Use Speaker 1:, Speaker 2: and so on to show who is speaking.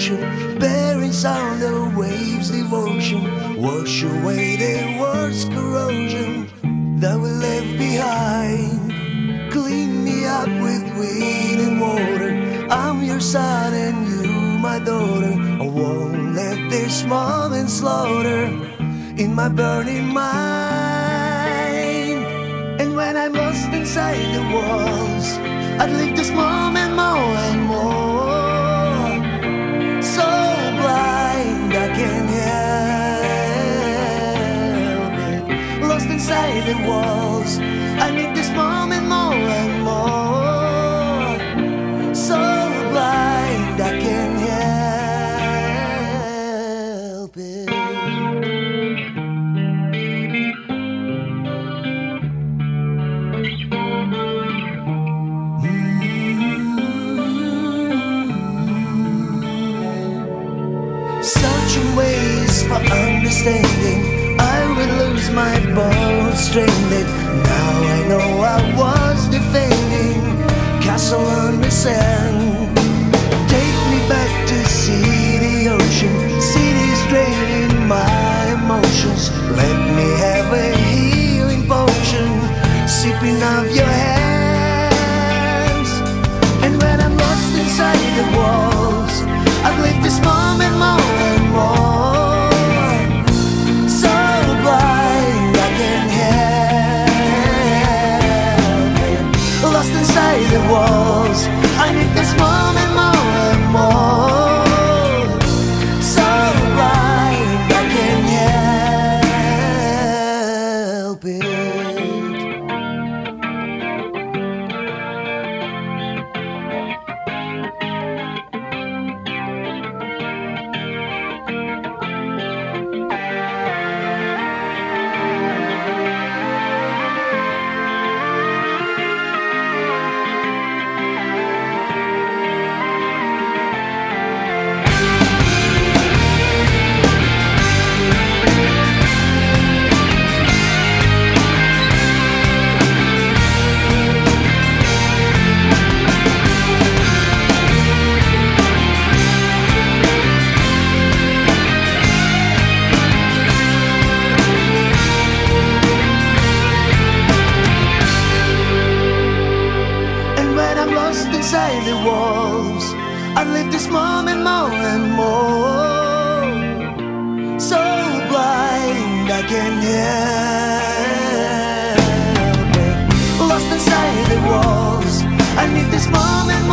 Speaker 1: ocean, bearing sound of waves, devotion. Wash away the world's corrosion that we left behind. Clean me up with wind and water. I'm your son and you my daughter. I won't let this moment slaughter in my burning mind. And when I'm lost inside the walls, I'd live this moment more and more. So blind I can't help it. Lost inside the walls, I need this moment more and more. So blind I can't help it. Searching ways for understanding, I will lose my bones stranded. Now I know I was defending castle on the sand. Take me back to see the ocean, cities draining my emotions. Let me have a healing potion, sipping of your hands. And when I'm lost inside the walls, I've lived this moment more and more. So blind I can't help it. Lost inside the walls, I need this moment more and more. So blind I can't help it. Inside the walls, I live this moment more and more. So blind I can't help it. Lost inside the walls, I need this moment